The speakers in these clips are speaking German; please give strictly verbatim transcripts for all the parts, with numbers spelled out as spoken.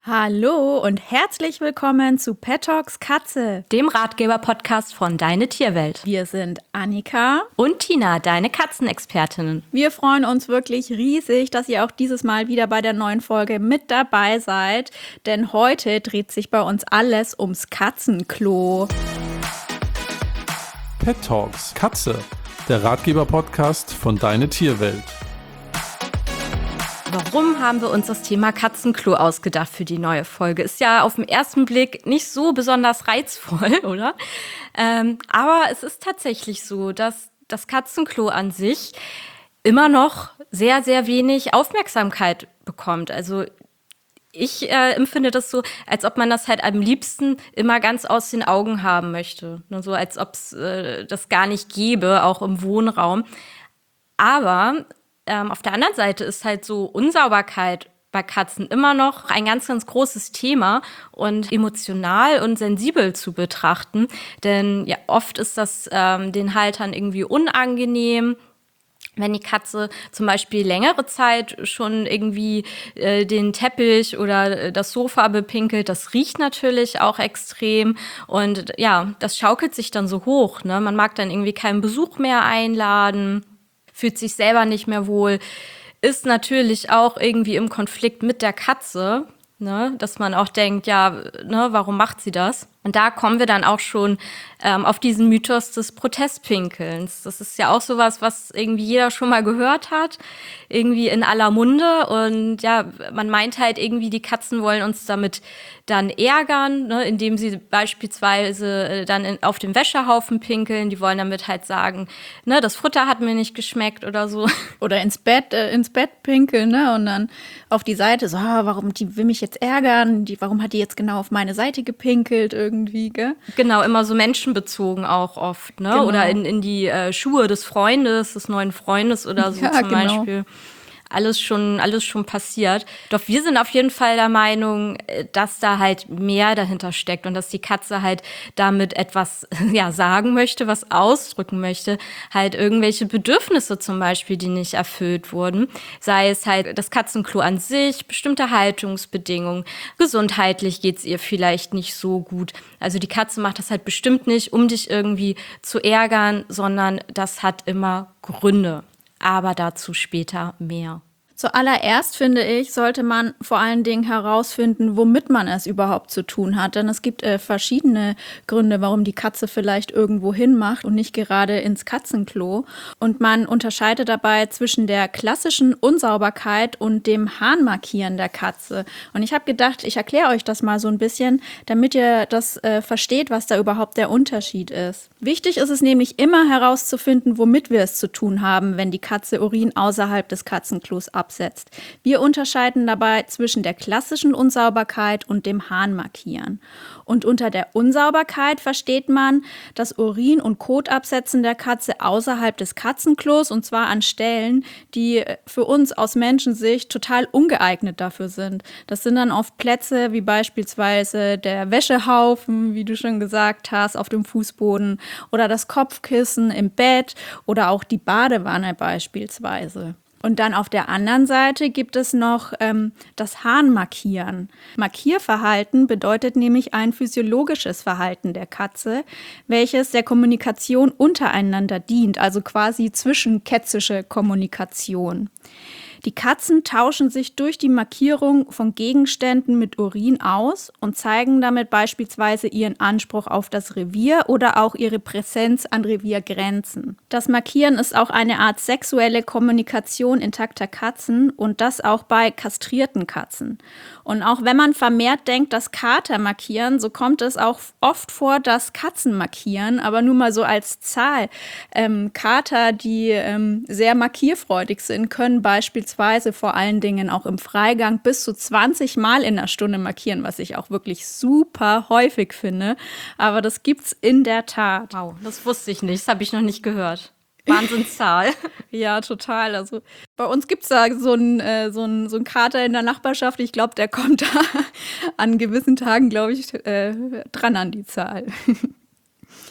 Hallo und herzlich willkommen zu Pet Talks Katze, dem Ratgeber-Podcast von Deine Tierwelt. Wir sind Annika und Tina, deine Katzenexpertinnen. Wir freuen uns wirklich riesig, dass ihr auch dieses Mal wieder bei der neuen Folge mit dabei seid, denn heute dreht sich bei uns alles ums Katzenklo. Pet Talks Katze, der Ratgeber-Podcast von Deine Tierwelt. Warum haben wir uns das Thema Katzenklo ausgedacht für die neue Folge? Ist ja auf den ersten Blick nicht so besonders reizvoll, oder? Ähm, aber es ist tatsächlich so, dass das Katzenklo an sich immer noch sehr, sehr wenig Aufmerksamkeit bekommt. Also ich äh, empfinde das so, als ob man das halt am liebsten immer ganz aus den Augen haben möchte. Nur so, als ob es äh, das gar nicht gäbe, auch im Wohnraum. Aber Ähm, auf der anderen Seite ist halt so Unsauberkeit bei Katzen immer noch ein ganz, ganz großes Thema und emotional und sensibel zu betrachten. Denn ja, oft ist das ähm, den Haltern irgendwie unangenehm, wenn die Katze zum Beispiel längere Zeit schon irgendwie äh, den Teppich oder das Sofa bepinkelt. Das riecht natürlich auch extrem. Und ja, das schaukelt sich dann so hoch, ne? Man mag dann irgendwie keinen Besuch mehr einladen, fühlt sich selber nicht mehr wohl, ist natürlich auch irgendwie im Konflikt mit der Katze, ne? Dass man auch denkt, ja, ne, warum macht sie das? Und da kommen wir dann auch schon ähm, auf diesen Mythos des Protestpinkelns. Das ist ja auch sowas, was irgendwie jeder schon mal gehört hat, irgendwie in aller Munde. Und ja, man meint halt irgendwie, die Katzen wollen uns damit dann ärgern, ne, indem sie beispielsweise äh, dann in, auf dem Wäschehaufen pinkeln. Die wollen damit halt sagen, ne, das Futter hat mir nicht geschmeckt oder so. Oder ins Bett, äh, ins Bett pinkeln, ne? Und dann auf die Seite so, ah, warum die will mich jetzt ärgern? Die, warum hat die jetzt genau auf meine Seite gepinkelt? Irgendwie, gell? Genau, immer so menschenbezogen auch oft, ne? Genau. Oder in, in die äh, Schuhe des Freundes, des neuen Freundes oder so, ja, zum genau. Beispiel. Alles schon, alles schon passiert. Doch wir sind auf jeden Fall der Meinung, dass da halt mehr dahinter steckt und dass die Katze halt damit etwas ja, sagen möchte, was ausdrücken möchte. Halt irgendwelche Bedürfnisse zum Beispiel, die nicht erfüllt wurden. Sei es halt das Katzenklo an sich, bestimmte Haltungsbedingungen. Gesundheitlich geht's ihr vielleicht nicht so gut. Also die Katze macht das halt bestimmt nicht, um dich irgendwie zu ärgern, sondern das hat immer Gründe. Aber dazu später mehr. Zuallererst, finde ich, sollte man vor allen Dingen herausfinden, womit man es überhaupt zu tun hat. Denn es gibt äh, verschiedene Gründe, warum die Katze vielleicht irgendwo hinmacht und nicht gerade ins Katzenklo. Und man unterscheidet dabei zwischen der klassischen Unsauberkeit und dem Harnmarkieren der Katze. Und ich habe gedacht, ich erkläre euch das mal so ein bisschen, damit ihr das äh, versteht, was da überhaupt der Unterschied ist. Wichtig ist es nämlich immer herauszufinden, womit wir es zu tun haben, wenn die Katze Urin außerhalb des Katzenklos absetzt. Wir unterscheiden dabei zwischen der klassischen Unsauberkeit und dem Harnmarkieren. Und unter der Unsauberkeit versteht man das Urin- und Kotabsetzen der Katze außerhalb des Katzenklos, und zwar an Stellen, die für uns aus Menschensicht total ungeeignet dafür sind. Das sind dann oft Plätze wie beispielsweise der Wäschehaufen, wie du schon gesagt hast, auf dem Fußboden oder das Kopfkissen im Bett oder auch die Badewanne beispielsweise. Und dann auf der anderen Seite gibt es noch ähm, das Harnmarkieren. Markierverhalten bedeutet nämlich ein physiologisches Verhalten der Katze, welches der Kommunikation untereinander dient, also quasi zwischenkätzische Kommunikation. Die Katzen tauschen sich durch die Markierung von Gegenständen mit Urin aus und zeigen damit beispielsweise ihren Anspruch auf das Revier oder auch ihre Präsenz an Reviergrenzen. Das Markieren ist auch eine Art sexuelle Kommunikation intakter Katzen und das auch bei kastrierten Katzen. Und auch wenn man vermehrt denkt, dass Kater markieren, so kommt es auch oft vor, dass Katzen markieren, aber nur mal so als Zahl. Ähm, Kater, die ähm, sehr markierfreudig sind, können beispielsweise vor allen Dingen auch im Freigang bis zu zwanzig Mal in der Stunde markieren, was ich auch wirklich super häufig finde. Aber das gibt's in der Tat. Wow, das wusste ich nicht, das habe ich noch nicht gehört. Wahnsinnszahl. Ja, total. Also bei uns gibt es da so einen äh, so ein, so ein Kater in der Nachbarschaft. Ich glaube, der kommt da an gewissen Tagen, glaube ich, äh, dran an die Zahl.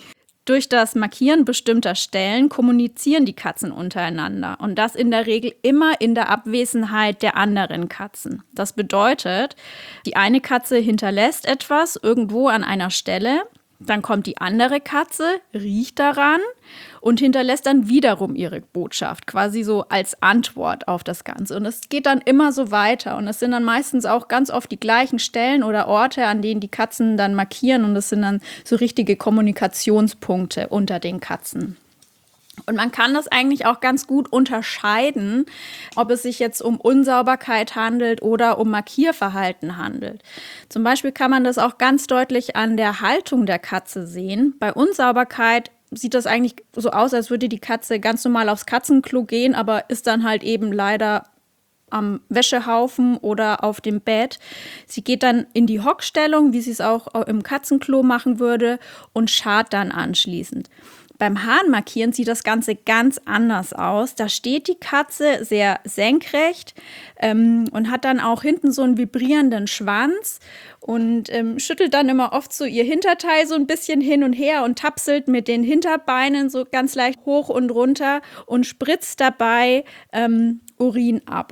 Durch das Markieren bestimmter Stellen kommunizieren die Katzen untereinander und das in der Regel immer in der Abwesenheit der anderen Katzen. Das bedeutet, die eine Katze hinterlässt etwas irgendwo an einer Stelle, dann kommt die andere Katze, riecht daran und hinterlässt dann wiederum ihre Botschaft, quasi so als Antwort auf das Ganze. Und es geht dann immer so weiter. Und es sind dann meistens auch ganz oft die gleichen Stellen oder Orte, an denen die Katzen dann markieren. Und es sind dann so richtige Kommunikationspunkte unter den Katzen. Und man kann das eigentlich auch ganz gut unterscheiden, ob es sich jetzt um Unsauberkeit handelt oder um Markierverhalten handelt. Zum Beispiel kann man das auch ganz deutlich an der Haltung der Katze sehen. Bei Unsauberkeit sieht das eigentlich so aus, als würde die Katze ganz normal aufs Katzenklo gehen, aber ist dann halt eben leider am Wäschehaufen oder auf dem Bett. Sie geht dann in die Hockstellung, wie sie es auch im Katzenklo machen würde, und scharrt dann anschließend. Beim Hahnmarkieren sieht das Ganze ganz anders aus. Da steht die Katze sehr senkrecht ähm, und hat dann auch hinten so einen vibrierenden Schwanz und ähm, schüttelt dann immer oft so ihr Hinterteil so ein bisschen hin und her und tapselt mit den Hinterbeinen so ganz leicht hoch und runter und spritzt dabei ähm, Urin ab.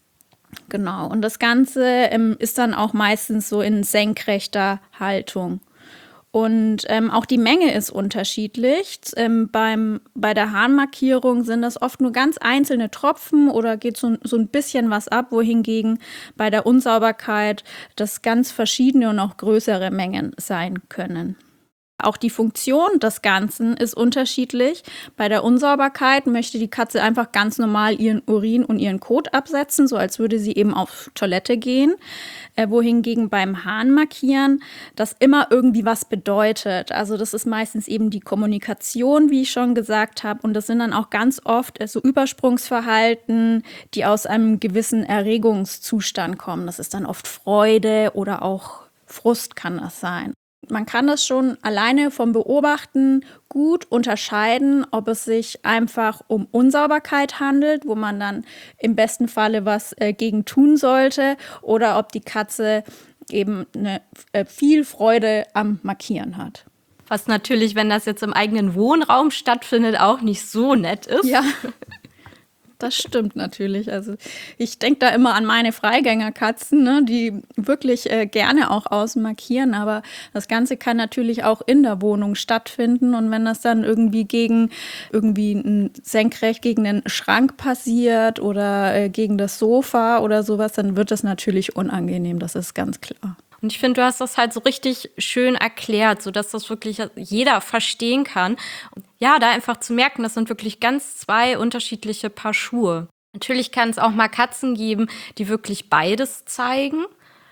Genau, und das Ganze ähm, ist dann auch meistens so in senkrechter Haltung. Und ähm, auch die Menge ist unterschiedlich. Ähm, beim, bei der Hahnmarkierung sind das oft nur ganz einzelne Tropfen oder geht so, so ein bisschen was ab, wohingegen bei der Unsauberkeit das ganz verschiedene und auch größere Mengen sein können. Auch die Funktion des Ganzen ist unterschiedlich. Bei der Unsauberkeit möchte die Katze einfach ganz normal ihren Urin und ihren Kot absetzen, so als würde sie eben auf Toilette gehen. Äh, wohingegen beim Hahnmarkieren das immer irgendwie was bedeutet. Also das ist meistens eben die Kommunikation, wie ich schon gesagt habe. Und das sind dann auch ganz oft äh, so Übersprungsverhalten, die aus einem gewissen Erregungszustand kommen. Das ist dann oft Freude oder auch Frust kann das sein. Man kann das schon alleine vom Beobachten gut unterscheiden, ob es sich einfach um Unsauberkeit handelt, wo man dann im besten Falle was äh, gegen tun sollte, oder ob die Katze eben eine, äh, viel Freude am Markieren hat. Was natürlich, wenn das jetzt im eigenen Wohnraum stattfindet, auch nicht so nett ist. Ja. Das stimmt natürlich. Also ich denke da immer an meine Freigängerkatzen, ne, die wirklich äh, gerne auch außen markieren. Aber das Ganze kann natürlich auch in der Wohnung stattfinden. Und wenn das dann irgendwie gegen irgendwie ein, senkrecht gegen den Schrank passiert oder äh, gegen das Sofa oder sowas, dann wird das natürlich unangenehm. Das ist ganz klar. Und ich finde, du hast das halt so richtig schön erklärt, sodass das wirklich jeder verstehen kann. Und ja, da einfach zu merken, das sind wirklich ganz zwei unterschiedliche Paar Schuhe. Natürlich kann es auch mal Katzen geben, die wirklich beides zeigen.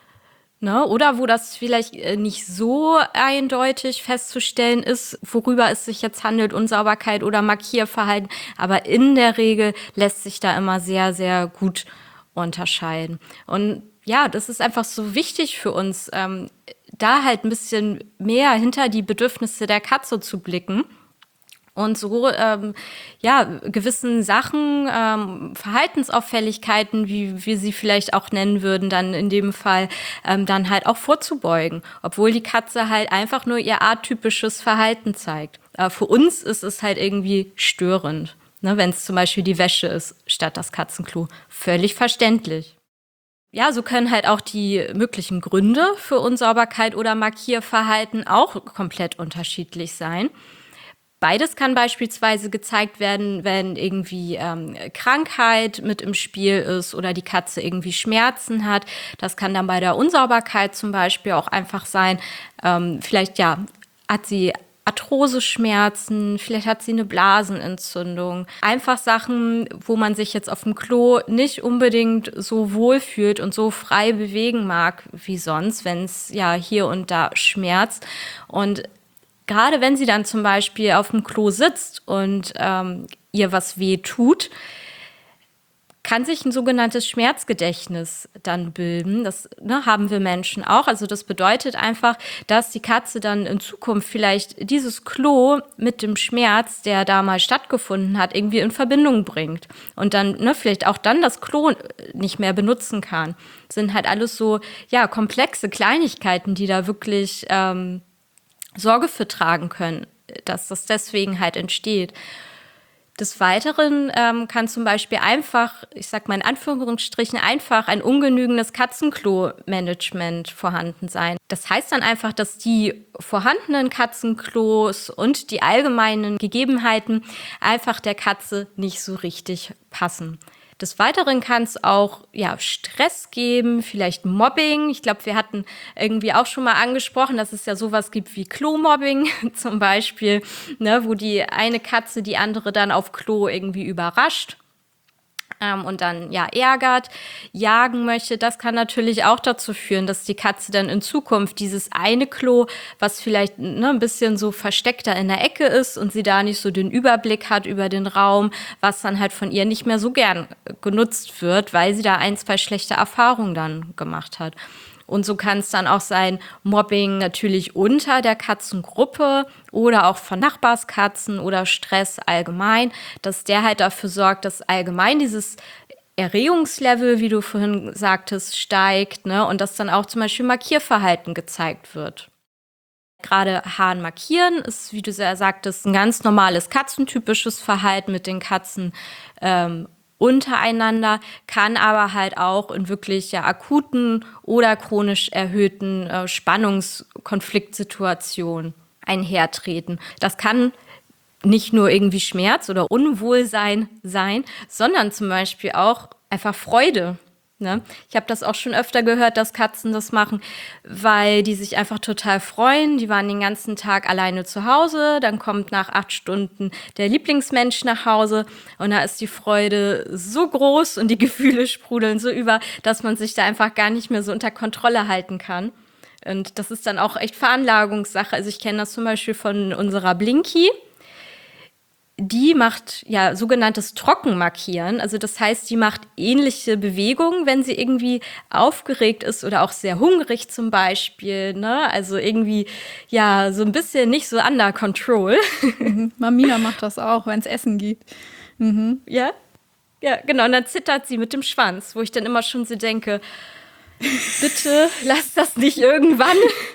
Ne? Oder wo das vielleicht nicht so eindeutig festzustellen ist, worüber es sich jetzt handelt, Unsauberkeit oder Markierverhalten. Aber in der Regel lässt sich da immer sehr, sehr gut unterscheiden. Und ja, das ist einfach so wichtig für uns, ähm, da halt ein bisschen mehr hinter die Bedürfnisse der Katze zu blicken und so ähm, ja gewissen Sachen, ähm, Verhaltensauffälligkeiten, wie wir sie vielleicht auch nennen würden, dann in dem Fall ähm, dann halt auch vorzubeugen, obwohl die Katze halt einfach nur ihr atypisches Verhalten zeigt. Aber für uns ist es halt irgendwie störend, ne, wenn es zum Beispiel die Wäsche ist statt das Katzenklo. Völlig verständlich. Ja, so können halt auch die möglichen Gründe für Unsauberkeit oder Markierverhalten auch komplett unterschiedlich sein. Beides kann beispielsweise gezeigt werden, wenn irgendwie ähm, Krankheit mit im Spiel ist oder die Katze irgendwie Schmerzen hat. Das kann dann bei der Unsauberkeit zum Beispiel auch einfach sein, ähm, vielleicht ja, hat sie Arthroseschmerzen, vielleicht hat sie eine Blasenentzündung. Einfach Sachen, wo man sich jetzt auf dem Klo nicht unbedingt so wohl fühlt und so frei bewegen mag wie sonst, wenn es ja hier und da schmerzt. Und gerade wenn sie dann zum Beispiel auf dem Klo sitzt und ähm, ihr was weh tut, kann sich ein sogenanntes Schmerzgedächtnis dann bilden. Das ne, haben wir Menschen auch. Also das bedeutet einfach, dass die Katze dann in Zukunft vielleicht dieses Klo mit dem Schmerz, der da mal stattgefunden hat, irgendwie in Verbindung bringt. Und dann ne, vielleicht auch dann das Klo nicht mehr benutzen kann. Das sind halt alles so ja komplexe Kleinigkeiten, die da wirklich ähm, Sorge für tragen können dass das deswegen halt entsteht. Des Weiteren ähm, kann zum Beispiel einfach, ich sag mal in Anführungsstrichen, einfach ein ungenügendes Katzenklo-Management vorhanden sein. Das heißt dann einfach, dass die vorhandenen Katzenklos und die allgemeinen Gegebenheiten einfach der Katze nicht so richtig passen. Des Weiteren kann es auch ja, Stress geben, vielleicht Mobbing. Ich glaube, wir hatten irgendwie auch schon mal angesprochen, dass es ja sowas gibt wie Klo-Mobbing zum Beispiel, ne, wo die eine Katze die andere dann auf Klo irgendwie überrascht ähm, und dann ja ärgert, jagen möchte. Das kann natürlich auch dazu führen, dass die Katze dann in Zukunft dieses eine Klo, was vielleicht ne, ein bisschen so versteckter in der Ecke ist und sie da nicht so den Überblick hat über den Raum, was dann halt von ihr nicht mehr so gern genutzt wird, weil sie da ein, zwei schlechte Erfahrungen dann gemacht hat. Und so kann es dann auch sein, Mobbing natürlich unter der Katzengruppe oder auch von Nachbarskatzen oder Stress allgemein, dass der halt dafür sorgt, dass allgemein dieses Erregungslevel, wie du vorhin sagtest, steigt, ne? Und dass dann auch zum Beispiel Markierverhalten gezeigt wird. Gerade Haaren markieren ist, wie du sehr sagtest, ein ganz normales katzentypisches Verhalten mit den Katzen ähm, untereinander, kann aber halt auch in wirklich ja, akuten oder chronisch erhöhten äh, Spannungskonfliktsituationen einhertreten. Das kann nicht nur irgendwie Schmerz oder Unwohlsein sein, sondern zum Beispiel auch einfach Freude. Ne? Ich habe das auch schon öfter gehört, dass Katzen das machen, weil die sich einfach total freuen. Die waren den ganzen Tag alleine zu Hause, dann kommt nach acht Stunden der Lieblingsmensch nach Hause und da ist die Freude so groß und die Gefühle sprudeln so über, dass man sich da einfach gar nicht mehr so unter Kontrolle halten kann. Und das ist dann auch echt Veranlagungssache. Also ich kenne das zum Beispiel von unserer Blinky. Die macht ja sogenanntes Trockenmarkieren. Also das heißt, die macht ähnliche Bewegungen, wenn sie irgendwie aufgeregt ist oder auch sehr hungrig zum Beispiel. Ne? Also irgendwie ja so ein bisschen nicht so under control. Mhm. Mamina macht das auch, wenn es Essen gibt. Mhm. Ja, ja, genau. Und dann zittert sie mit dem Schwanz, wo ich dann immer schon so denke, bitte lass das nicht irgendwann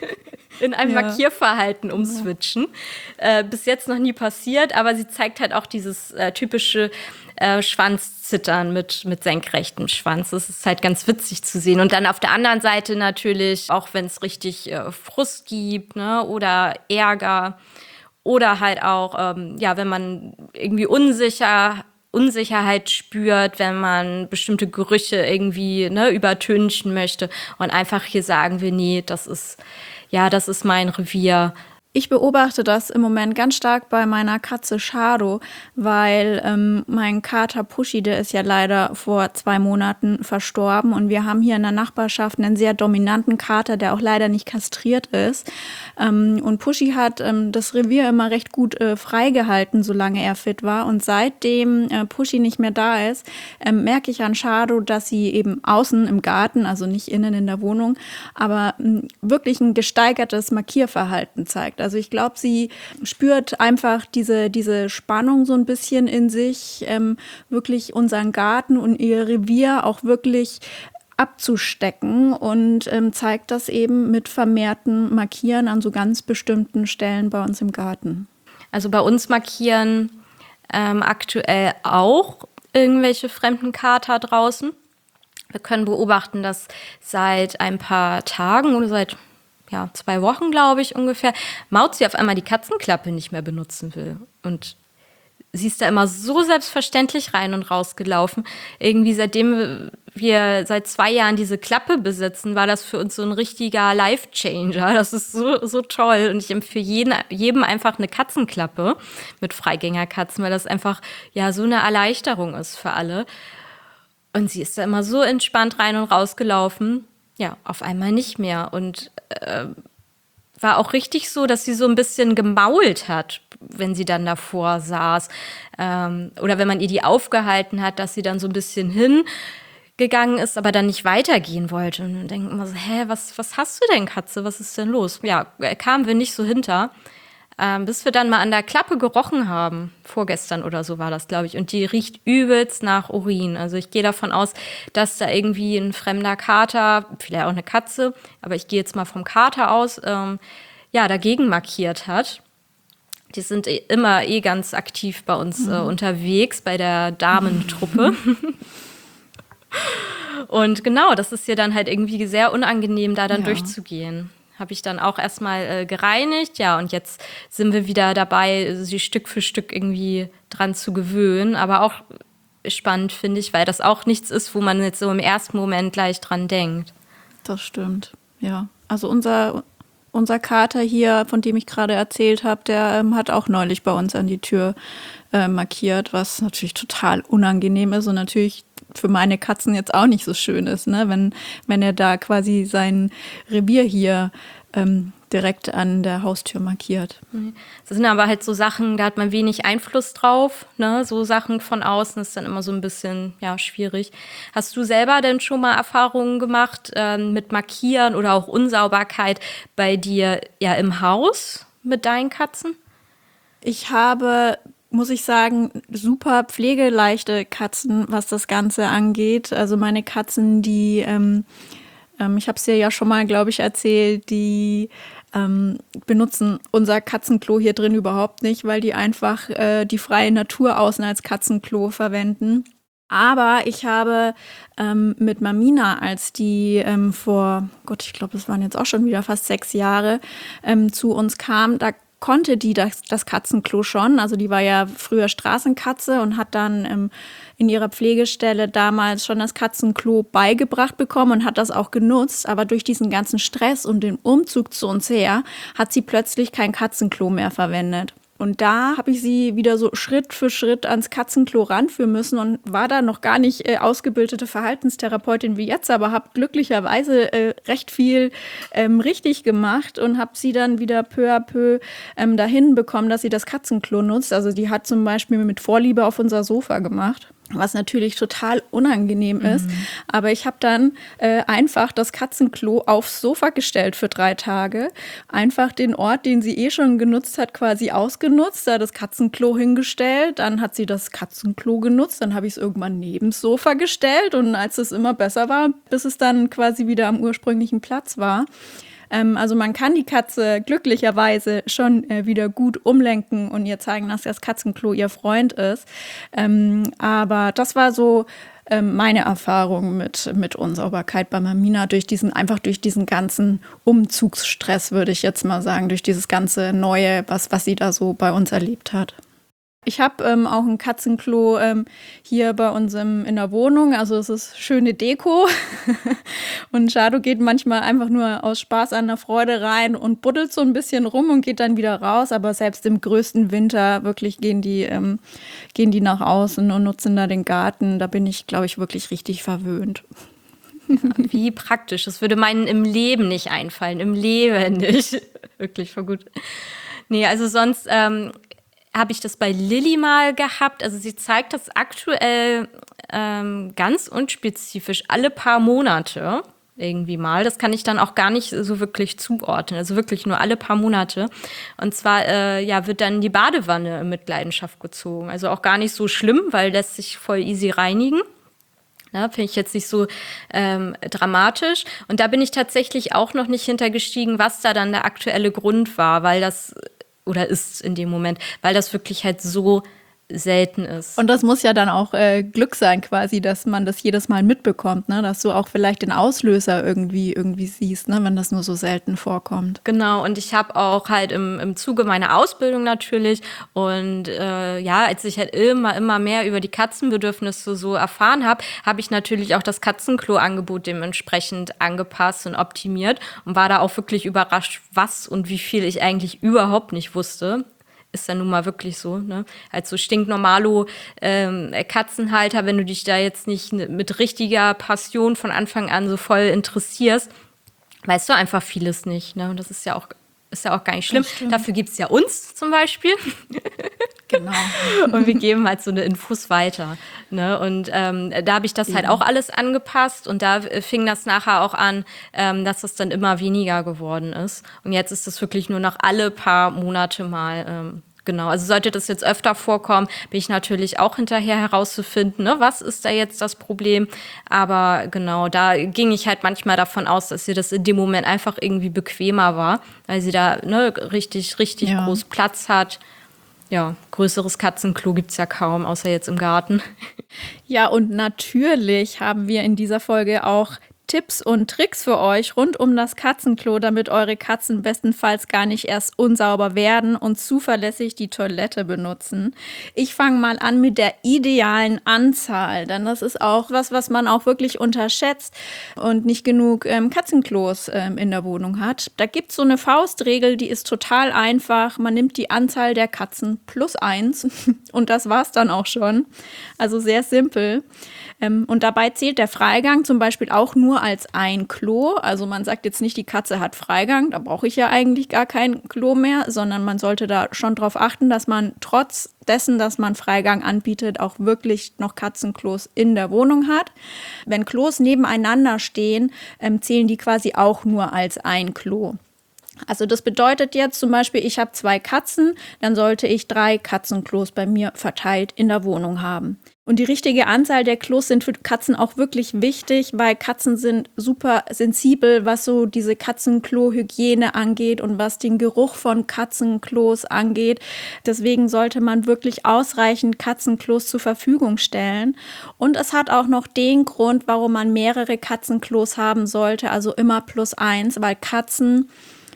in einem ja. Markierverhalten umswitchen. Ja. Äh, bis jetzt noch nie passiert, aber sie zeigt halt auch dieses äh, typische äh, Schwanzzittern mit, mit senkrechtem Schwanz. Das ist halt ganz witzig zu sehen. Und dann auf der anderen Seite natürlich, auch wenn es richtig äh, Frust gibt, ne, oder Ärger oder halt auch, ähm, ja, wenn man irgendwie unsicher Unsicherheit spürt, wenn man bestimmte Gerüche irgendwie ne, übertünchen möchte und einfach hier sagen wir, nee, das ist ja, das ist mein Revier. Ich beobachte das im Moment ganz stark bei meiner Katze Shadow, weil ähm, mein Kater Pushy, der ist ja leider vor zwei Monaten verstorben und wir haben hier in der Nachbarschaft einen sehr dominanten Kater, der auch leider nicht kastriert ist. Ähm, und Pushy hat ähm, das Revier immer recht gut äh, freigehalten, solange er fit war. Und seitdem äh, Pushy nicht mehr da ist, äh, merke ich an Shadow, dass sie eben außen im Garten, also nicht innen in der Wohnung, aber äh, wirklich ein gesteigertes Markierverhalten zeigt. Also ich glaube, sie spürt einfach diese, diese Spannung so ein bisschen in sich, ähm, wirklich unseren Garten und ihr Revier auch wirklich abzustecken und ähm, zeigt das eben mit vermehrten Markieren an so ganz bestimmten Stellen bei uns im Garten. Also bei uns markieren ähm, aktuell auch irgendwelche fremden Kater draußen. Wir können beobachten, dass seit ein paar Tagen oder seit ja, zwei Wochen, glaube ich, ungefähr, Mauzi auf einmal die Katzenklappe nicht mehr benutzen will. Und sie ist da immer so selbstverständlich rein und raus gelaufen. Irgendwie seitdem wir seit zwei Jahren diese Klappe besitzen, war das für uns so ein richtiger Life-Changer. Das ist so, so toll. Und ich empfehle jeden, jedem einfach eine Katzenklappe mit Freigängerkatzen, weil das einfach ja so eine Erleichterung ist für alle. Und sie ist da immer so entspannt rein und raus gelaufen. Ja, auf einmal nicht mehr. Und äh, war auch richtig so, dass sie so ein bisschen gemault hat, wenn sie dann davor saß. Ähm, oder wenn man ihr die aufgehalten hat, dass sie dann so ein bisschen hingegangen ist, aber dann nicht weitergehen wollte. Und dann denken wir so, hä, was, was hast du denn, Katze? Was ist denn los? Ja, kamen wir nicht so hinter. Ähm, bis wir dann mal an der Klappe gerochen haben. Vorgestern oder so war das, glaube ich. Und die riecht übelst nach Urin. Also ich gehe davon aus, dass da irgendwie ein fremder Kater, vielleicht auch eine Katze, aber ich gehe jetzt mal vom Kater aus, ähm, ja, dagegen markiert hat. Die sind eh immer eh ganz aktiv bei uns mhm. äh, unterwegs, bei der Damentruppe. Und genau, das ist ja dann halt irgendwie sehr unangenehm, da dann ja. durchzugehen. Habe ich dann auch erstmal äh, gereinigt, ja, und jetzt sind wir wieder dabei, sie Stück für Stück irgendwie dran zu gewöhnen. Aber auch spannend, finde ich, weil das auch nichts ist, wo man jetzt so im ersten Moment gleich dran denkt. Das stimmt, ja. Also unser, unser Kater hier, von dem ich gerade erzählt habe, der ähm, hat auch neulich bei uns an die Tür äh, markiert, was natürlich total unangenehm ist und natürlich für meine Katzen jetzt auch nicht so schön ist, ne? wenn, wenn er da quasi sein Revier hier ähm, direkt an der Haustür markiert. Das sind aber halt so Sachen, da hat man wenig Einfluss drauf, ne? So Sachen von außen ist dann immer so ein bisschen ja, schwierig. Hast du selber denn schon mal Erfahrungen gemacht ähm, mit Markieren oder auch Unsauberkeit bei dir ja im Haus mit deinen Katzen? Ich habe, muss ich sagen, super pflegeleichte Katzen, was das Ganze angeht. Also meine Katzen, die, ähm, ähm, ich habe es dir ja schon mal, glaube ich, erzählt, die ähm, benutzen unser Katzenklo hier drin überhaupt nicht, weil die einfach äh, die freie Natur außen als Katzenklo verwenden. Aber ich habe ähm, mit Mamina, als die ähm, vor, Gott, ich glaube, das waren jetzt auch schon wieder fast sechs Jahre, ähm, zu uns kam, da konnte die das, das Katzenklo schon. Also die war ja früher Straßenkatze und hat dann ähm, in ihrer Pflegestelle damals schon das Katzenklo beigebracht bekommen und hat das auch genutzt. Aber durch diesen ganzen Stress und den Umzug zu uns her hat sie plötzlich kein Katzenklo mehr verwendet. Und da habe ich sie wieder so Schritt für Schritt ans Katzenklo ranführen müssen und war da noch gar nicht äh, ausgebildete Verhaltenstherapeutin wie jetzt, aber habe glücklicherweise äh, recht viel ähm, richtig gemacht und habe sie dann wieder peu à peu ähm, dahin bekommen, dass sie das Katzenklo nutzt. Also die hat zum Beispiel mit Vorliebe auf unser Sofa gemacht, was natürlich total unangenehm ist. Mhm. Aber ich habe dann äh, einfach das Katzenklo aufs Sofa gestellt für drei Tage. Einfach den Ort, den sie eh schon genutzt hat, quasi ausgenutzt, da das Katzenklo hingestellt. Dann hat sie das Katzenklo genutzt. Dann habe ich es irgendwann neben das Sofa gestellt. Und als es immer besser war, bis es dann quasi wieder am ursprünglichen Platz war. Ähm, also man kann die Katze glücklicherweise schon äh, wieder gut umlenken und ihr zeigen, dass das Katzenklo ihr Freund ist. Ähm, aber das war so ähm, meine Erfahrung mit, mit Unsauberkeit bei Mamina, durch diesen, einfach durch diesen ganzen Umzugsstress, würde ich jetzt mal sagen, durch dieses ganze Neue, was, was sie da so bei uns erlebt hat. Ich habe ähm, auch ein Katzenklo ähm, hier bei uns im, in der Wohnung. Also es ist schöne Deko. Und Shadow geht manchmal einfach nur aus Spaß an der Freude rein und buddelt so ein bisschen rum und geht dann wieder raus. Aber selbst im größten Winter wirklich gehen die, ähm, gehen die nach außen und nutzen da den Garten. Da bin ich, glaube ich, wirklich richtig verwöhnt. Ja, wie praktisch. Das würde meinen im Leben nicht einfallen. Im Leben nicht. Wirklich voll gut. Nee, also sonst ähm, habe ich das bei Lilly mal gehabt. Also sie zeigt das aktuell ähm, ganz unspezifisch alle paar Monate irgendwie mal. Das kann ich dann auch gar nicht so wirklich zuordnen. Also wirklich nur alle paar Monate. Und zwar äh, ja, wird dann die Badewanne in Mitleidenschaft gezogen. Also auch gar nicht so schlimm, weil lässt sich voll easy reinigen. Ja, finde ich jetzt nicht so ähm, dramatisch. Und da bin ich tatsächlich auch noch nicht hintergestiegen, was da dann der aktuelle Grund war, weil das oder ist in dem Moment, weil das wirklich halt so selten ist. Und das muss ja dann auch äh, Glück sein quasi, dass man das jedes Mal mitbekommt, ne? Dass du auch vielleicht den Auslöser irgendwie irgendwie siehst, ne? Wenn das nur so selten vorkommt. Genau, und ich habe auch halt im, im Zuge meiner Ausbildung natürlich und äh, ja, als ich halt immer, immer mehr über die Katzenbedürfnisse so erfahren habe, habe ich natürlich auch das Katzenklo-Angebot dementsprechend angepasst und optimiert und war da auch wirklich überrascht, was und wie viel ich eigentlich überhaupt nicht wusste. Ist ja nun mal wirklich so, ne? Als so stinknormalo ähm, Katzenhalter, wenn du dich da jetzt nicht mit richtiger Passion von Anfang an so voll interessierst, weißt du einfach vieles nicht, ne? Und das ist ja auch, ist ja auch gar nicht schlimm. Dafür gibt es ja uns zum Beispiel. Genau. Und wir geben halt so eine Infos weiter, ne? Und ähm, da habe ich das halt auch alles angepasst und da fing das nachher auch an, ähm, dass das dann immer weniger geworden ist. Und jetzt ist das wirklich nur noch alle paar Monate mal ähm, Genau, also sollte das jetzt öfter vorkommen, bin ich natürlich auch hinterher herauszufinden, ne, was ist da jetzt das Problem. Aber genau, da ging ich halt manchmal davon aus, dass ihr das in dem Moment einfach irgendwie bequemer war, weil sie da ne, richtig, richtig Ja. groß Platz hat. Ja, größeres Katzenklo gibt's ja kaum, außer jetzt im Garten. Ja, und natürlich haben wir in dieser Folge auch Tipps und Tricks für euch rund um das Katzenklo, damit eure Katzen bestenfalls gar nicht erst unsauber werden und zuverlässig die Toilette benutzen. Ich fange mal an mit der idealen Anzahl, denn das ist auch was, was man auch wirklich unterschätzt und nicht genug ähm, Katzenklos ähm, in der Wohnung hat. Da gibt es so eine Faustregel, die ist total einfach. Man nimmt die Anzahl der Katzen plus eins und das war's dann auch schon. Also sehr simpel. Ähm, und dabei zählt der Freigang zum Beispiel auch nur als ein Klo. Also man sagt jetzt nicht, die Katze hat Freigang, da brauche ich ja eigentlich gar kein Klo mehr, sondern man sollte da schon drauf achten, dass man trotz dessen, dass man Freigang anbietet, auch wirklich noch Katzenklos in der Wohnung hat. Wenn Klos nebeneinander stehen, ähm, zählen die quasi auch nur als ein Klo. Also das bedeutet jetzt zum Beispiel, ich habe zwei Katzen, dann sollte ich drei Katzenklos bei mir verteilt in der Wohnung haben. Und die richtige Anzahl der Klos sind für Katzen auch wirklich wichtig, weil Katzen sind super sensibel, was so diese Katzenklo-Hygiene angeht und was den Geruch von Katzenklos angeht. Deswegen sollte man wirklich ausreichend Katzenklos zur Verfügung stellen. Und es hat auch noch den Grund, warum man mehrere Katzenklos haben sollte, also immer plus eins, weil Katzen...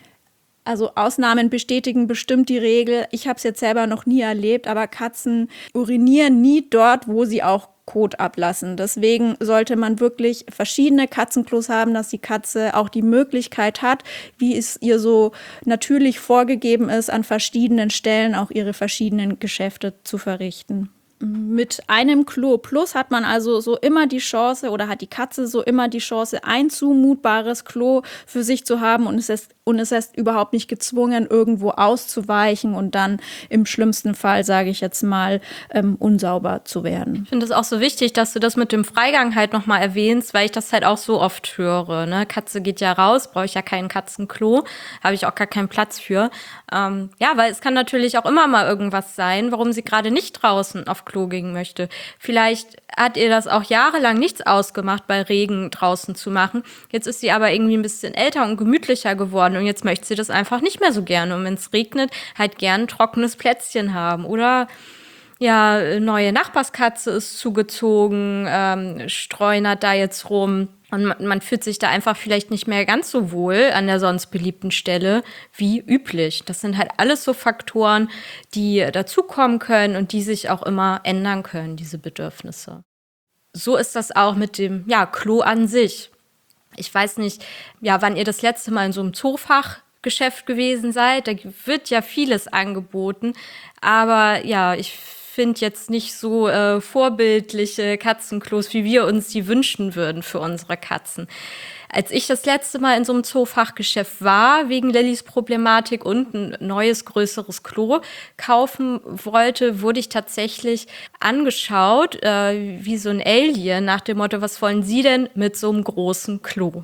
Also Ausnahmen bestätigen bestimmt die Regel. Ich habe es jetzt selber noch nie erlebt, aber Katzen urinieren nie dort, wo sie auch Kot ablassen. Deswegen sollte man wirklich verschiedene Katzenklos haben, dass die Katze auch die Möglichkeit hat, wie es ihr so natürlich vorgegeben ist, an verschiedenen Stellen auch ihre verschiedenen Geschäfte zu verrichten. Mit einem Klo plus hat man also so immer die Chance oder hat die Katze so immer die Chance, ein zumutbares Klo für sich zu haben und es ist, und es ist überhaupt nicht gezwungen, irgendwo auszuweichen und dann im schlimmsten Fall, sage ich jetzt mal, ähm, unsauber zu werden. Ich finde es auch so wichtig, dass du das mit dem Freigang halt nochmal erwähnst, weil ich das halt auch so oft höre. Ne? Katze geht ja raus, brauche ich ja kein Katzenklo, habe ich auch gar keinen Platz für. Ähm, ja, weil es kann natürlich auch immer mal irgendwas sein, warum sie gerade nicht draußen auf Klo gehen möchte. Vielleicht hat ihr das auch jahrelang nichts ausgemacht, bei Regen draußen zu machen. Jetzt ist sie aber irgendwie ein bisschen älter und gemütlicher geworden und jetzt möchte sie das einfach nicht mehr so gerne. Und wenn es regnet, halt gern ein trockenes Plätzchen haben. Oder ja, neue Nachbarskatze ist zugezogen, ähm, streunert da jetzt rum. Und man, man fühlt sich da einfach vielleicht nicht mehr ganz so wohl an der sonst beliebten Stelle wie üblich. Das sind halt alles so Faktoren, die dazukommen können und die sich auch immer ändern können, diese Bedürfnisse. So ist das auch mit dem ja, Klo an sich. Ich weiß nicht, ja, wann ihr das letzte Mal in so einem Zoofachgeschäft gewesen seid. Da wird ja vieles angeboten. Aber ja, ich finde jetzt nicht so äh, vorbildliche Katzenklos, wie wir uns die wünschen würden für unsere Katzen. Als ich das letzte Mal in so einem Zoofachgeschäft war, wegen Lillys Problematik und ein neues, größeres Klo kaufen wollte, wurde ich tatsächlich angeschaut, äh, wie so ein Alien, nach dem Motto, was wollen Sie denn mit so einem großen Klo?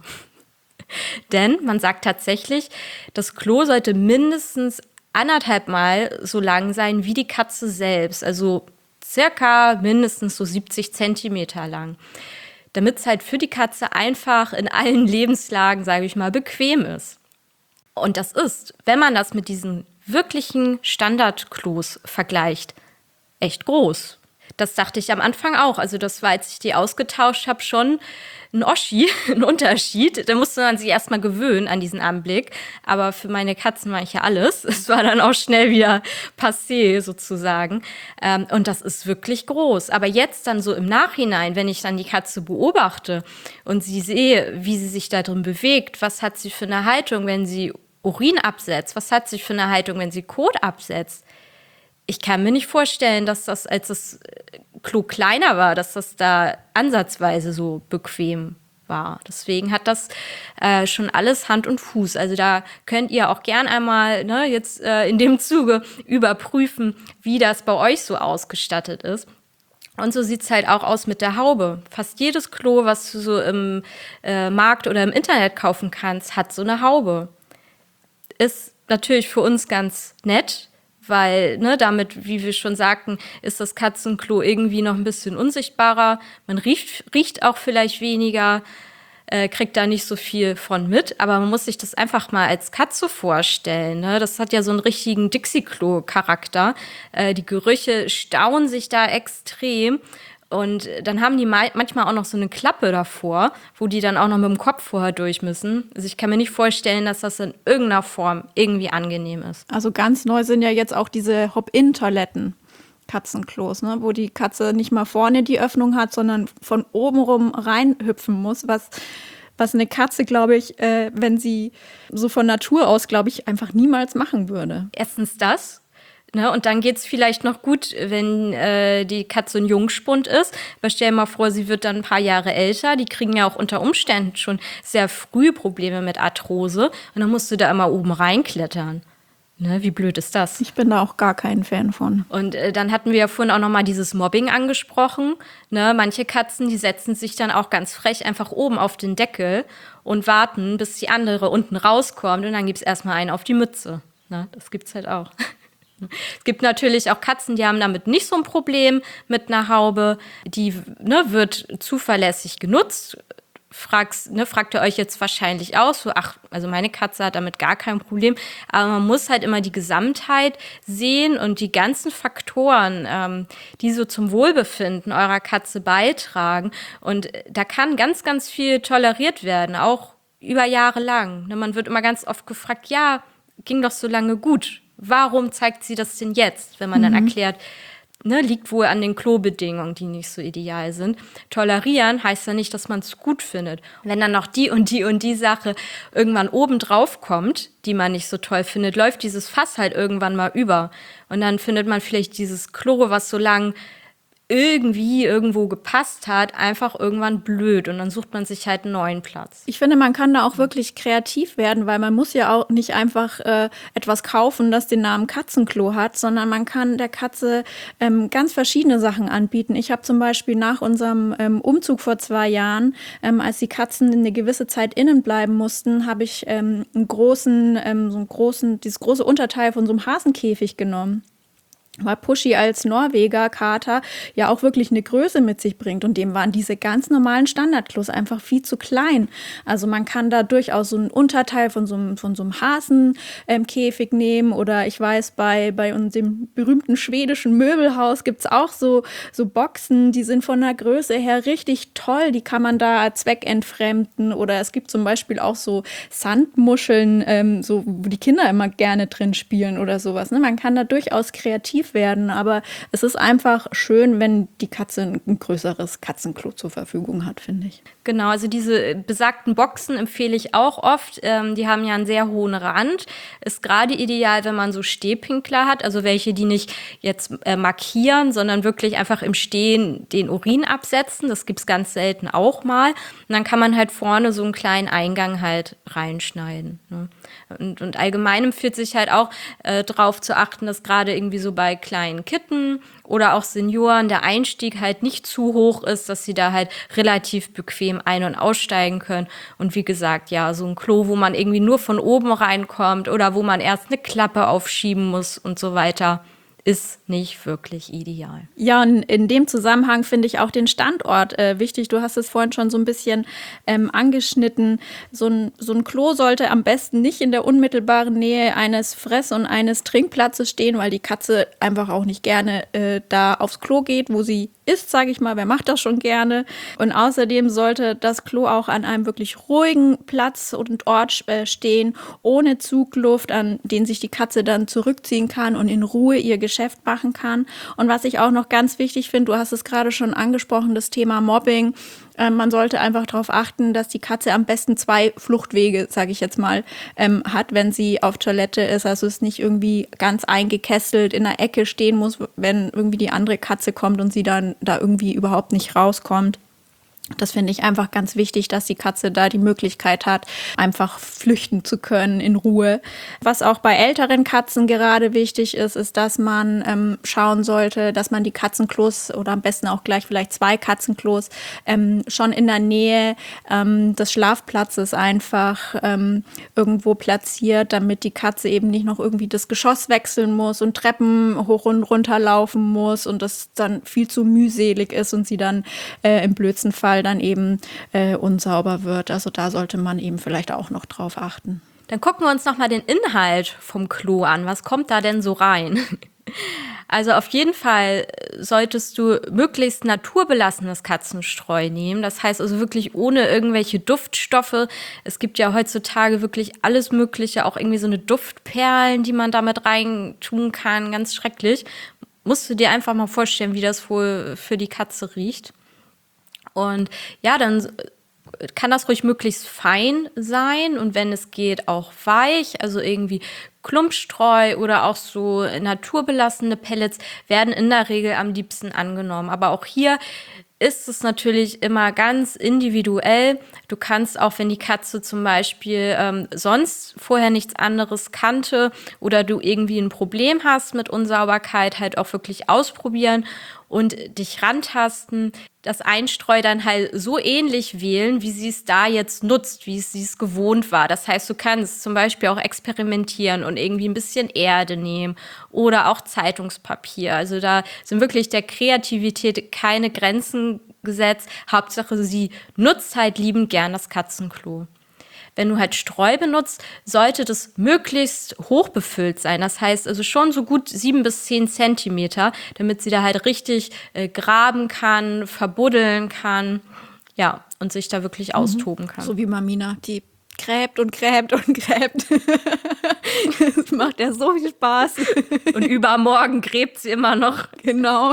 Denn man sagt tatsächlich, das Klo sollte mindestens anderthalb Mal so lang sein wie die Katze selbst, also circa mindestens so siebzig Zentimeter lang, damit es halt für die Katze einfach in allen Lebenslagen, sage ich mal, bequem ist. Und das ist, wenn man das mit diesen wirklichen Standardklos vergleicht, echt groß. Das dachte ich am Anfang auch. Also das war, als ich die ausgetauscht habe, schon ein Oschi, ein Unterschied. Da musste man sich erstmal gewöhnen an diesen Anblick. Aber für meine Katzen war ich ja alles. Es war dann auch schnell wieder passé sozusagen. Ähm, und das ist wirklich groß. Aber jetzt dann so im Nachhinein, wenn ich dann die Katze beobachte und sie sehe, wie sie sich da drin bewegt, was hat sie für eine Haltung, wenn sie Urin absetzt, was hat sie für eine Haltung, wenn sie Kot absetzt. Ich kann mir nicht vorstellen, dass das, als das Klo kleiner war, dass das da ansatzweise so bequem war. Deswegen hat das äh, schon alles Hand und Fuß. Also da könnt ihr auch gern einmal ne, jetzt äh, in dem Zuge überprüfen, wie das bei euch so ausgestattet ist. Und so sieht es halt auch aus mit der Haube. Fast jedes Klo, was du so im äh, Markt oder im Internet kaufen kannst, hat so eine Haube. Ist natürlich für uns ganz nett, weil ne, damit, wie wir schon sagten, ist das Katzenklo irgendwie noch ein bisschen unsichtbarer. Man riecht, riecht auch vielleicht weniger, äh, kriegt da nicht so viel von mit. Aber man muss sich das einfach mal als Katze vorstellen. Ne? Das hat ja so einen richtigen Dixie-Klo-Charakter. Äh, die Gerüche stauen sich da extrem. Und dann haben die manchmal auch noch so eine Klappe davor, wo die dann auch noch mit dem Kopf vorher durch müssen. Also ich kann mir nicht vorstellen, dass das in irgendeiner Form irgendwie angenehm ist. Also ganz neu sind ja jetzt auch diese Hop-in-Toiletten, Katzenklos, ne? Wo die Katze nicht mal vorne die Öffnung hat, sondern von oben rum reinhüpfen muss, was, was eine Katze, glaube ich, äh, wenn sie so von Natur aus, glaube ich, einfach niemals machen würde. Erstens das. Ne, und dann geht's vielleicht noch gut, wenn äh, die Katze ein Jungspund ist. Aber stell dir mal vor, sie wird dann ein paar Jahre älter. Die kriegen ja auch unter Umständen schon sehr früh Probleme mit Arthrose. Und dann musst du da immer oben reinklettern. Ne, wie blöd ist das? Ich bin da auch gar kein Fan von. Und äh, dann hatten wir ja vorhin auch noch mal dieses Mobbing angesprochen. Ne, manche Katzen, die setzen sich dann auch ganz frech einfach oben auf den Deckel und warten, bis die andere unten rauskommt. Und dann gibt's erstmal einen auf die Mütze. Ne, das gibt's halt auch. Es gibt natürlich auch Katzen, die haben damit nicht so ein Problem mit einer Haube. Die ne, wird zuverlässig genutzt. Fragst, ne, fragt ihr euch jetzt wahrscheinlich aus, so, ach, also meine Katze hat damit gar kein Problem. Aber man muss halt immer die Gesamtheit sehen und die ganzen Faktoren, ähm, die so zum Wohlbefinden eurer Katze beitragen. Und da kann ganz, ganz viel toleriert werden, auch über Jahre lang. Ne, man wird immer ganz oft gefragt, ja, ging doch so lange gut. Warum zeigt sie das denn jetzt, wenn man dann erklärt, ne, liegt wohl an den Klobedingungen, die nicht so ideal sind. Tolerieren heißt ja nicht, dass man es gut findet. Wenn dann noch die und die und die Sache irgendwann oben drauf kommt, die man nicht so toll findet, läuft dieses Fass halt irgendwann mal über. Und dann findet man vielleicht dieses Klo, was so lang irgendwie irgendwo gepasst hat, einfach irgendwann blöd und dann sucht man sich halt einen neuen Platz. Ich finde, man kann da auch wirklich kreativ werden, weil man muss ja auch nicht einfach äh, etwas kaufen, das den Namen Katzenklo hat, sondern man kann der Katze ähm, ganz verschiedene Sachen anbieten. Ich habe zum Beispiel nach unserem ähm, Umzug vor zwei Jahren, ähm, als die Katzen eine gewisse Zeit innen bleiben mussten, habe ich ähm, einen großen, ähm, so einen großen, dieses große Unterteil von so einem Hasenkäfig genommen. Weil Pushy als Norweger Kater ja auch wirklich eine Größe mit sich bringt und dem waren diese ganz normalen Standardklos einfach viel zu klein. Also man kann da durchaus so einen Unterteil von so einem, von so einem Hasenkäfig ähm, nehmen oder ich weiß, bei, bei unserem berühmten schwedischen Möbelhaus gibt's auch so, so Boxen, die sind von der Größe her richtig toll, die kann man da zweckentfremden oder es gibt zum Beispiel auch so Sandmuscheln, ähm, so, wo die Kinder immer gerne drin spielen oder sowas. Ne? Man kann da durchaus kreativ werden, aber es ist einfach schön, wenn die Katze ein größeres Katzenklo zur Verfügung hat, finde ich. Genau, also diese besagten Boxen empfehle ich auch oft. Ähm, die haben ja einen sehr hohen Rand. Ist gerade ideal, wenn man so Stehpinkler hat, also welche, die nicht jetzt äh, markieren, sondern wirklich einfach im Stehen den Urin absetzen. Das gibt's ganz selten auch mal. Und dann kann man halt vorne so einen kleinen Eingang halt reinschneiden. Ne? Und, und allgemein empfiehlt sich halt auch äh, darauf zu achten, dass gerade irgendwie so bei kleinen Kitten oder auch Senioren der Einstieg halt nicht zu hoch ist, dass sie da halt relativ bequem ein- und aussteigen können. Und wie gesagt, ja, so ein Klo, wo man irgendwie nur von oben reinkommt oder wo man erst eine Klappe aufschieben muss und so weiter, ist nicht wirklich ideal. Ja, und in dem Zusammenhang finde ich auch den Standort äh, wichtig. Du hast es vorhin schon so ein bisschen ähm, angeschnitten. So ein, so ein Klo sollte am besten nicht in der unmittelbaren Nähe eines Fress- und eines Trinkplatzes stehen, weil die Katze einfach auch nicht gerne äh, da aufs Klo geht, wo sie ist, sage ich mal. Wer macht das schon gerne? Und außerdem sollte das Klo auch an einem wirklich ruhigen Platz und Ort äh, stehen, ohne Zugluft, an den sich die Katze dann zurückziehen kann und in Ruhe ihr Geschäft machen kann. Und was ich auch noch ganz wichtig finde, du hast es gerade schon angesprochen, das Thema Mobbing. Ähm, man sollte einfach darauf achten, dass die Katze am besten zwei Fluchtwege, sage ich jetzt mal, ähm, hat, wenn sie auf Toilette ist. Also es nicht irgendwie ganz eingekesselt in der Ecke stehen muss, wenn irgendwie die andere Katze kommt und sie dann da irgendwie überhaupt nicht rauskommt. Das finde ich einfach ganz wichtig, dass die Katze da die Möglichkeit hat, einfach flüchten zu können in Ruhe. Was auch bei älteren Katzen gerade wichtig ist, ist, dass man ähm, schauen sollte, dass man die Katzenklos oder am besten auch gleich vielleicht zwei Katzenklos ähm, schon in der Nähe ähm, des Schlafplatzes einfach ähm, irgendwo platziert, damit die Katze eben nicht noch irgendwie das Geschoss wechseln muss und Treppen hoch und runter laufen muss und das dann viel zu mühselig ist und sie dann äh, im blödsten Fall dann eben äh, unsauber wird. Also da sollte man eben vielleicht auch noch drauf achten. Dann gucken wir uns nochmal den Inhalt vom Klo an. Was kommt da denn so rein? Also auf jeden Fall solltest du möglichst naturbelassenes Katzenstreu nehmen. Das heißt also wirklich ohne irgendwelche Duftstoffe. Es gibt ja heutzutage wirklich alles Mögliche, auch irgendwie so eine Duftperlen, die man damit rein tun kann. Ganz schrecklich. Musst du dir einfach mal vorstellen, wie das wohl für die Katze riecht. Und ja, dann kann das ruhig möglichst fein sein und wenn es geht auch weich, also irgendwie Klumpstreu oder auch so naturbelassene Pellets werden in der Regel am liebsten angenommen. Aber auch hier ist es natürlich immer ganz individuell. Du kannst auch, wenn die Katze zum Beispiel ähm, sonst vorher nichts anderes kannte oder du irgendwie ein Problem hast mit Unsauberkeit, halt auch wirklich ausprobieren und dich rantasten, das Einstreu dann halt so ähnlich wählen, wie sie es da jetzt nutzt, wie es sie es gewohnt war. Das heißt, du kannst zum Beispiel auch experimentieren und irgendwie ein bisschen Erde nehmen oder auch Zeitungspapier. Also da sind wirklich der Kreativität keine Grenzen gesetzt. Hauptsache, sie nutzt halt liebend gern das Katzenklo. Wenn du halt Streu benutzt, sollte das möglichst hoch befüllt sein. Das heißt also schon so gut sieben bis zehn Zentimeter, damit sie da halt richtig äh, graben kann, verbuddeln kann, ja, und sich da wirklich mhm. austoben kann. So wie Mamina, die gräbt und gräbt und gräbt. Das macht ja so viel Spaß. Und übermorgen gräbt sie immer noch. Genau.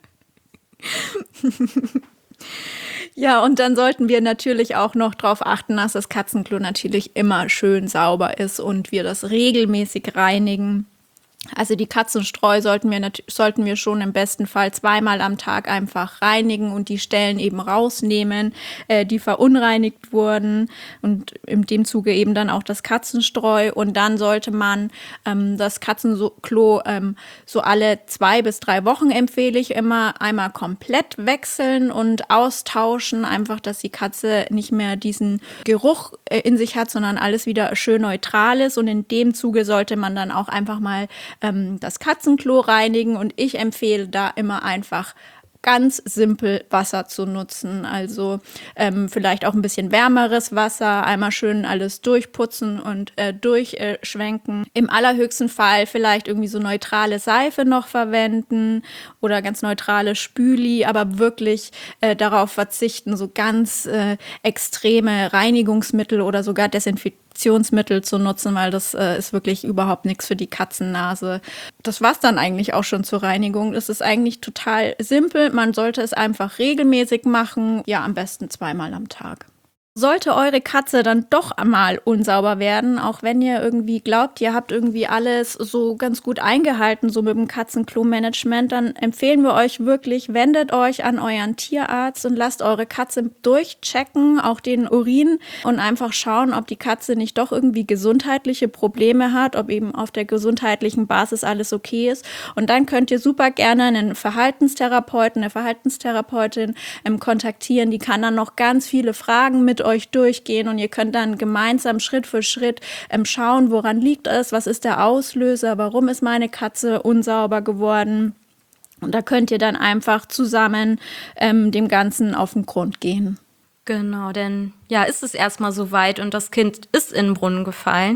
Ja, und dann sollten wir natürlich auch noch darauf achten, dass das Katzenklo natürlich immer schön sauber ist und wir das regelmäßig reinigen. Also die Katzenstreu sollten wir, nat- sollten wir schon im besten Fall zweimal am Tag einfach reinigen und die Stellen eben rausnehmen, äh, die verunreinigt wurden und in dem Zuge eben dann auch das Katzenstreu. Und dann sollte man ähm, das Katzenklo ähm, so alle zwei bis drei Wochen empfehle ich immer einmal komplett wechseln und austauschen, einfach, dass die Katze nicht mehr diesen Geruch äh, in sich hat, sondern alles wieder schön neutral ist. Und in dem Zuge sollte man dann auch einfach mal das Katzenklo reinigen und ich empfehle da immer einfach ganz simpel Wasser zu nutzen, also ähm, vielleicht auch ein bisschen wärmeres Wasser, einmal schön alles durchputzen und äh, durchschwenken. Im allerhöchsten Fall vielleicht irgendwie so neutrale Seife noch verwenden oder ganz neutrale Spüli, aber wirklich äh, darauf verzichten, so ganz äh, extreme Reinigungsmittel oder sogar Desinfektionsmittel zu nutzen, weil das äh, ist wirklich überhaupt nichts für die Katzennase. Das war's dann eigentlich auch schon zur Reinigung. Das ist eigentlich total simpel. Man sollte es einfach regelmäßig machen, ja, am besten zweimal am Tag. Sollte eure Katze dann doch einmal unsauber werden, auch wenn ihr irgendwie glaubt, ihr habt irgendwie alles so ganz gut eingehalten, so mit dem Katzenklo-Management, dann empfehlen wir euch wirklich, wendet euch an euren Tierarzt und lasst eure Katze durchchecken, auch den Urin und einfach schauen, ob die Katze nicht doch irgendwie gesundheitliche Probleme hat, ob eben auf der gesundheitlichen Basis alles okay ist. Und dann könnt ihr super gerne einen Verhaltenstherapeuten, eine Verhaltenstherapeutin ähm, kontaktieren, die kann dann noch ganz viele Fragen mit euch durchgehen und ihr könnt dann gemeinsam Schritt für Schritt ähm, schauen, woran liegt es, was ist der Auslöser, warum ist meine Katze unsauber geworden. Und da könnt ihr dann einfach zusammen ähm, dem Ganzen auf den Grund gehen. Genau, denn ja, ist es erstmal soweit und das Kind ist in den Brunnen gefallen,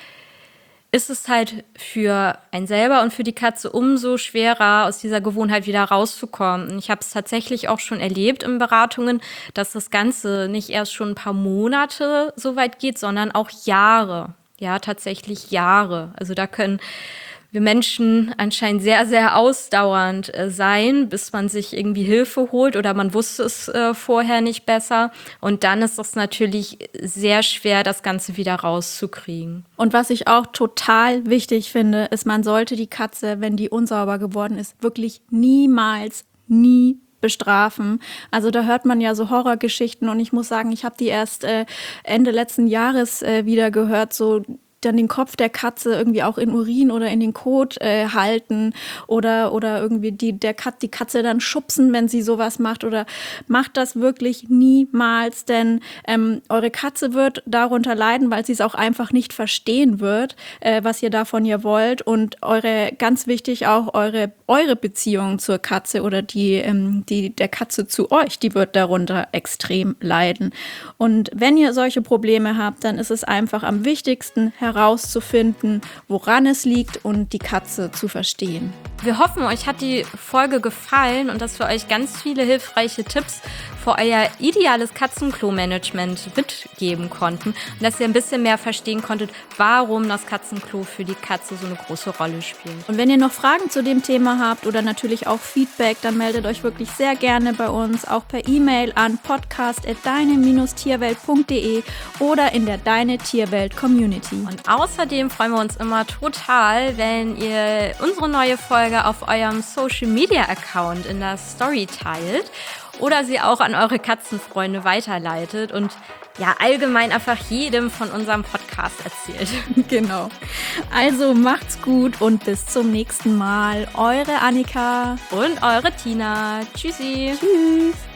ist es halt für einen selber und für die Katze umso schwerer, aus dieser Gewohnheit wieder rauszukommen. Und ich habe es tatsächlich auch schon erlebt in Beratungen, dass das Ganze nicht erst schon ein paar Monate so weit geht, sondern auch Jahre. Ja, tatsächlich Jahre. Also da können wir Menschen anscheinend sehr, sehr ausdauernd äh, sein, bis man sich irgendwie Hilfe holt oder man wusste es äh, vorher nicht besser. Und dann ist es natürlich sehr schwer, das Ganze wieder rauszukriegen. Und was ich auch total wichtig finde, ist, man sollte die Katze, wenn die unsauber geworden ist, wirklich niemals, nie bestrafen. Also da hört man ja so Horrorgeschichten und ich muss sagen, ich habe die erst äh, Ende letzten Jahres äh, wieder gehört, so dann den Kopf der Katze irgendwie auch in Urin oder in den Kot äh, halten oder oder irgendwie die der Kat, die Katze dann schubsen, wenn sie sowas macht, oder macht das wirklich niemals, denn ähm, eure Katze wird darunter leiden, weil sie es auch einfach nicht verstehen wird, äh, was ihr da von ihr wollt, und eure, ganz wichtig auch eure eure Beziehung zur Katze oder die ähm, die der Katze zu euch, die wird darunter extrem leiden. Und wenn ihr solche Probleme habt, dann ist es einfach am wichtigsten herauszufinden, woran es liegt und die Katze zu verstehen. Wir hoffen, euch hat die Folge gefallen und dass wir euch ganz viele hilfreiche Tipps für euer ideales Katzenklo-Management mitgeben konnten und dass ihr ein bisschen mehr verstehen konntet, warum das Katzenklo für die Katze so eine große Rolle spielt. Und wenn ihr noch Fragen zu dem Thema habt oder natürlich auch Feedback, dann meldet euch wirklich sehr gerne bei uns, auch per E-Mail an podcast at deine Tierwelt punkt de oder in der Deine Tierwelt Community. Und außerdem freuen wir uns immer total, wenn ihr unsere neue Folge auf eurem Social-Media-Account in der Story teilt oder sie auch an eure Katzenfreunde weiterleitet und ja, allgemein einfach jedem von unserem Podcast erzählt. Genau. Also macht's gut und bis zum nächsten Mal. Eure Annika und eure Tina. Tschüssi. Tschüss.